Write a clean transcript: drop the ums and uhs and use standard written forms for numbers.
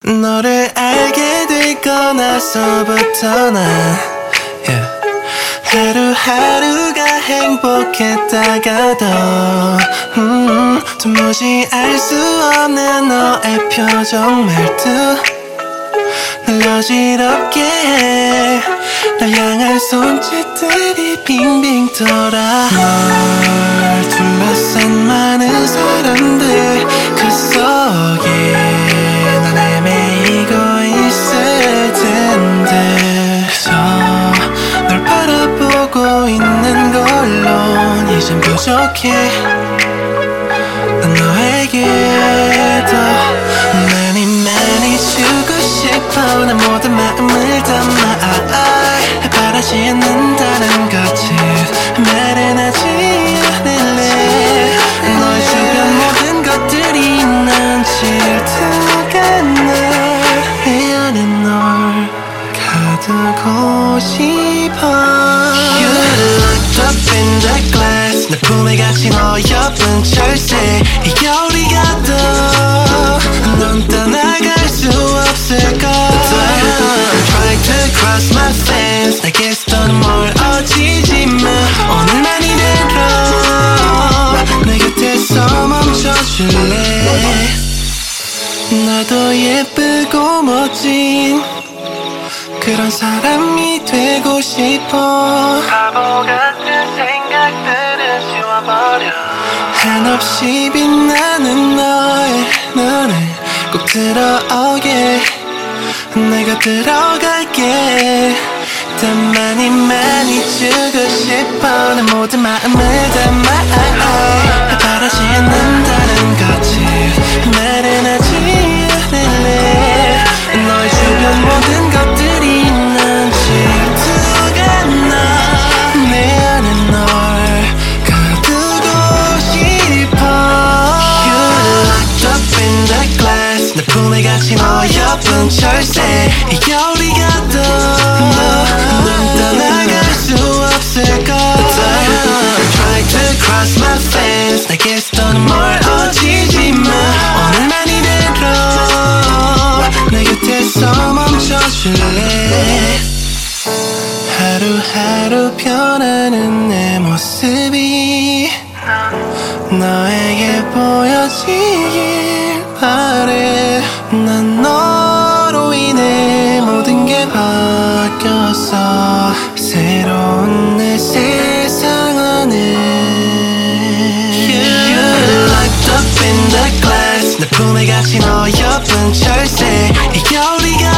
너를 알게 되고 나서부터 난 하루하루가 행복했다가도 도무지 알 수 없는 너의 표정 말투 날 어지럽게 해. 날 향한 손짓들이 빙빙 돌아. 널 둘러싼 많은 사람들 그 속에 난 헤매이고 있을 텐데 그저 널 바라보고 있는 걸로 이젠 부족해. 난 너에게 더 많이 주고 싶어. 난 모든 마음을 담아 바라지 않는다는 것을 말은 하지 않을래. 너의 주변 모든 것들이 난 질투가 나. 내 안에 널 가두고 싶어. You're locked up in the glass. 내 품에 갇힌 어여쁜 철새. 이 겨울이 가도 넌 떠나갈 수 없을까. I'm trying to cross my fence. 내게서 넌 멀어지지만 오늘만이라도 내 곁에서 멈춰줄래. 나도 예쁘고 멋진 그런 사람이 되고 싶어. 바보 같은 생각들은 지워버려. 한없이 빛나는 너의 눈을 꼭 들어오게. 내가 들어갈게. 더 많이 주고 싶어. 내 모든 마음을 담아 바라지 않는다는 것을 말은 하지 않을래. 너의 주변 모든 것들이 난 질투가 나. 내 안에 널 가두고 싶어. You're locked up in the glass. 내 품에 갇힌 어여쁜 철새. 이 겨울이 가도 넌 떠나갈 수 없을까. I'm trying to cross my fence. 내게서 넌 멀어지지만 오늘만이라도 내 곁에서 멈춰줄래. 하루하루 변하는 내 모습이 너에게 보여지길 바래. 난 너로 인해 모든 게 바뀌었어. 새로운 내 세상 안에. You're locked up in the glass. 내 품에 갇힌 어여쁜 철새. 이 겨울이 가